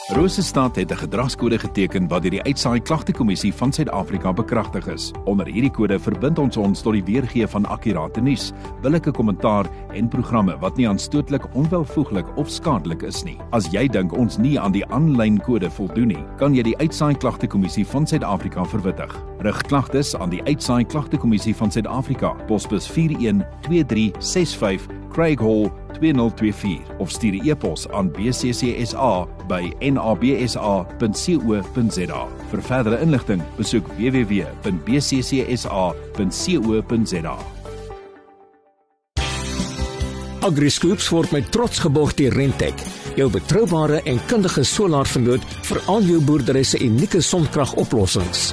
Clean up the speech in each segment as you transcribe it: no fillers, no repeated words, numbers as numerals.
Rosestad het 'n gedragskode geteken wat deur die Uitsaai Klagtekommissie van Suid-Afrika bekragtig is. Onder hierdie kode verbind ons tot die weergee van akkurate nuus, billike kommentaar en programme wat nie aanstootlik, onwelvoeglik of skadelik is nie. As jy dink ons nie aan die aanlyn kode voldoen nie, kan jy die Uitsaai Klagtekommissie van Suid-Afrika verwittig. Rig klagtes aan die Uitsaai Klagtekommissie van Suid-Afrika, posbus 412365 Craig Hall 2024 of stuur 'n e-pos aan bccsa@nabsa.co.za. Vir verdere inligting, besoek www.bccsa.co.za. AgriScoops word met trots geborg deur Rentec, jou betroubare en kundige solaarvernoot vir al jou boerdery se unieke sonkragoplossings.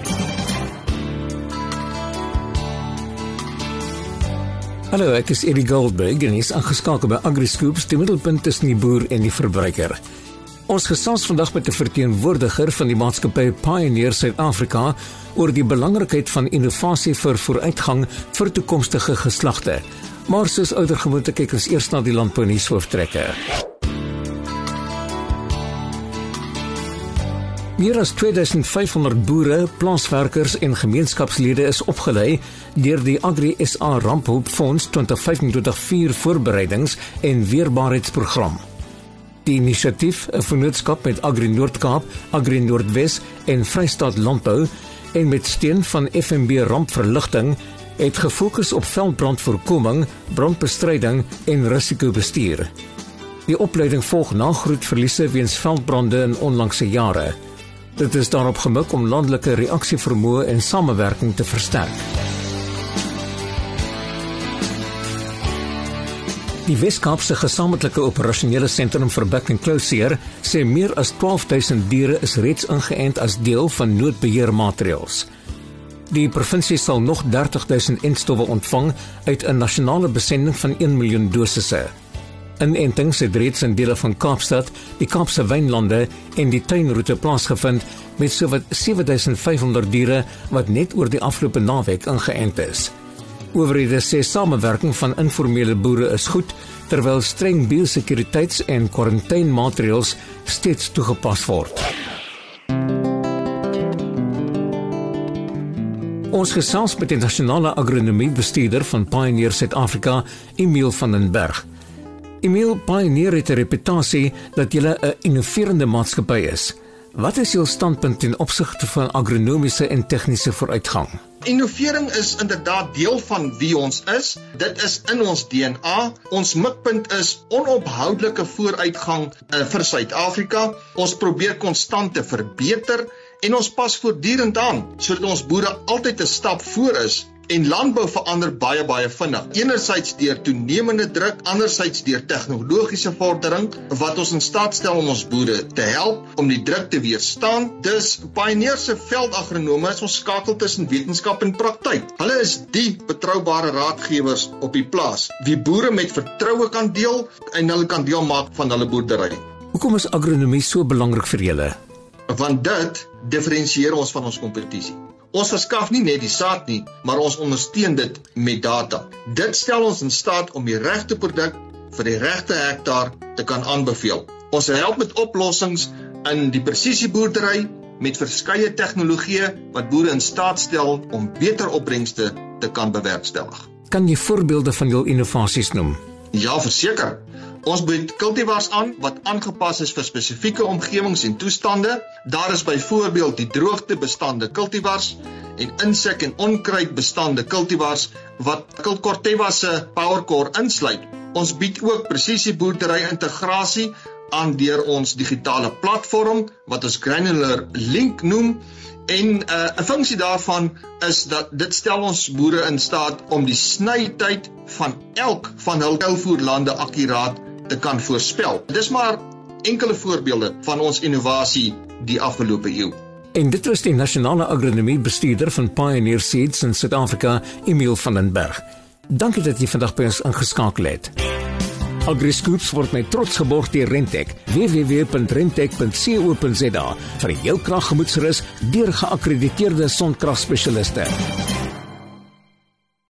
Hallo, ek is Eddie Goldberg en is aangeskakel by AgriScoops, die middelpunt tussen die boer en die verbruiker. Ons gesels vandag met 'n verteenwoordiger van die maatskappy Pioneer Suid-Afrika oor die belangrikheid van innovasie vir vooruitgang vir toekomstige geslagte. Maar soos oudergewoonte kyk ons eers na die landbounuus hooftrekke. Meer as 2500 boere, plaaswerkers en gemeenskapslede is opgelei deur die Agri SA Ramphulpfonds 2025-4 voorbereidings- en weerbaarheidsprogram. Die inisiatief, 'n vennootskap met Agri Noord-Kaap, Agri Noordwes en Vrystaat Landbou en met steun van FNB Rampverligting, het gefokus op veldbrandvoorkoming, brandbestryding en risikobestuur. Die opleiding volg na grootverliese weens veldbrande in onlangse jare. Dit is daarop gemik om landelike reaksievermoë en samewerking te versterk. Die Wes-Kaapse Gesamentlike Operasionele Sentrum vir Bek en Closure sê meer as 12,000 diere is reeds ingeënt as deel van noodbeheermaatreëls. Die provinsie sal nog 30,000 entstowwe ontvang uit 'n nasionale besending van 1 miljoen dosisse. Inentings het reeds in dele van Kaapstad, die Kaapse Wynlande en die tuinroete plaasgevind met sowat 7500 diere wat net oor die afgelope naweek ingeënt is. Owerhede sê samewerking van informele boere is goed, terwyl streng biosekuriteits- en kwarantynemaatreëls steeds toegepas word. Ons gesels met die nasionale agronomiebestuurder van Pioneer Suid-Afrika, Emil van den Berg. Emil, Pioneer het 'n reputasie dat julle 'n innoverende maatskappy is. Wat is jou standpunt ten opsigte van agronomiese en tegniese vooruitgang? Innovering is inderdaad deel van wie ons is. Dit is in ons DNA. Ons mikpunt is onophoudelike vooruitgang vir Suid-Afrika. Ons probeer konstant te verbeter en ons pas voortdurend aan sodat ons boere altyd 'n stap voor is. En landbou verander baie vinnig. Enerzijds deur toenemende druk, anderzijds deur tegnologiese vordering wat ons in staat stel om ons boere te help om die druk te weerstaan. Dus Pioneer se veldagronome is ons skakel tussen wetenskap en praktyk. Hulle is die betroubare raadgewers op die plaas, wie boere met vertroue kan deel en hulle kan deel maak van hulle boerdery. Hoekom is agronomie so belangrik vir julle? Want dit diferensieer ons van ons kompetisie. Ons verskaf nie net die saad nie, maar ons ondersteun dit met data. Dit stel ons in staat om die regte produk vir die regte hektaar te kan aanbeveel. Ons help met oplossings in die presisieboerdery met verskeie tegnologieë wat boere in staat stel om beter opbrengste te kan bewerkstellig. Kan jy voorbeelde van jou innovasies noem? Ja, verseker. Ons bied kultivars aan wat aangepas is vir spesifieke omgewings en toestande. Daar is byvoorbeeld die droogtebestande kultivars en insek- en onkruidbestande kultivars wat Corteva se PowerCore insluit. Ons bied ook presisieboerdery integrasie aan deur ons digitale platform wat ons Granular Link noem. En 'n funksie daarvan is dat dit stel ons boere in staat om die snytyd van elk van hul kuilvoerlande akkuraat te kan voorspel. Dis maar enkele voorbeelde van ons innovasie die afgelope eeu. En dit was die nasionale agronomiebestuurder van Pioneer Seeds in Suid-Afrika, Emil van den Berg. Dankie dat jy vandag by ons ingeskakel het. AgriScoops word met trots geborg deur Rentec. www.rentec.co.za vir jou kraggemoedsrus deur geakkrediteerde sonkragspesialiste.